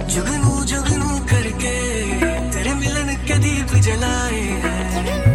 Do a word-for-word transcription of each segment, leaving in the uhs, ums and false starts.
जुगनू जुगनू करके तेरे मिलन के दीप जलाए हैं,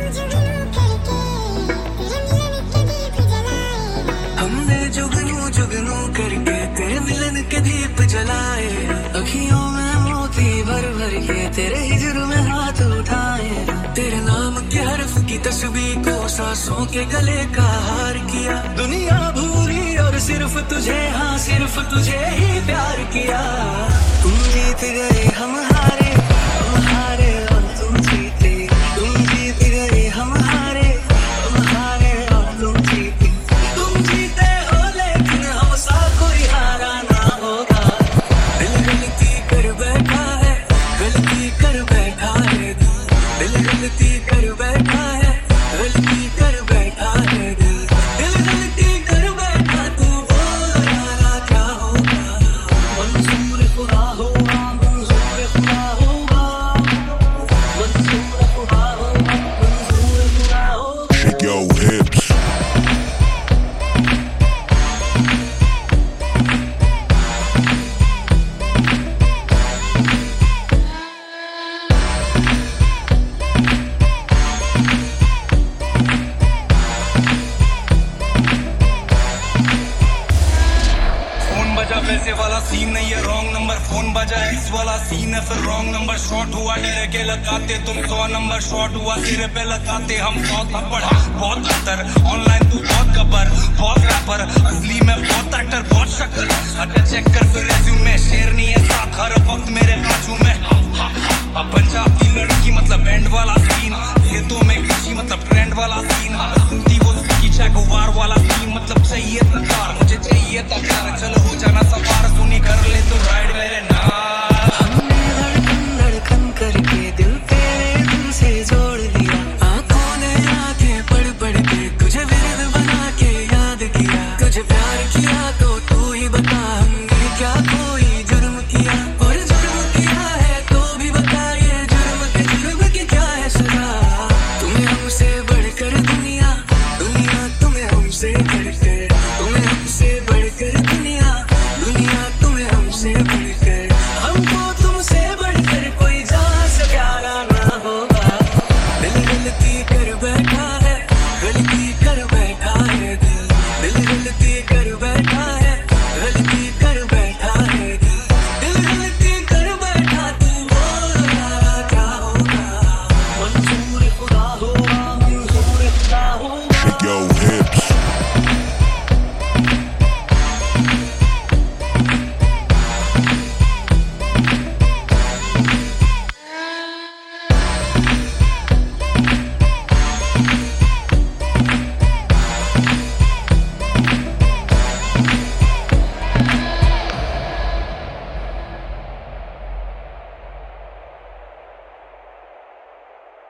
हमने जुगनू जुगनू करके तेरे मिलन के दीप जलाए। अखियों में मोती भर भर के तेरे हिजर में हाथ उठाए, तेरे नाम के हर्फ की तस्बीह को सांसों के गले का हार किया। दुनिया भूली और सिर्फ तुझे, हाँ सिर्फ तुझे ही प्यार किया। तुम जीत गए हम हारे, हम हारे और तुम जीते। तुम जीत गए हम हारे, हम हारे और तुम जीते। तुम जीते हो लेकिन हमसा कोई हारा ना होगा। दिल गलती कर बैठा है, गलती कर बैठा है दिल। दिल गलती कर बैठा है, गलती कर बैठा है दिल। दिल गलती कर बैठा, तू बोल ना क्या होगा। मंजूर खुदा होगा, मंजूर खुदा होगा, मंजूर खुदा होगा, मंजूर खुदा होगा। Shake your hips. फोन बजा पैसे वाला सीन नहीं है, रॉन्ग नंबर। फोन बजा एक्स वाला सीन है, फिर रॉन्ग नंबर। शॉर्ट हुआ डेरे के लगाते तुम सौ नंबर, शॉर्ट हुआ सिरे पे लगाते हम सौ थप्पड़। बहुत खतर ऑनलाइन तू बहुत गब्बर, बहुत रैपर असली में बहुत एक्टर, बहुत शक्कर। अच्छा चेक कर फिर रेज्यूमे,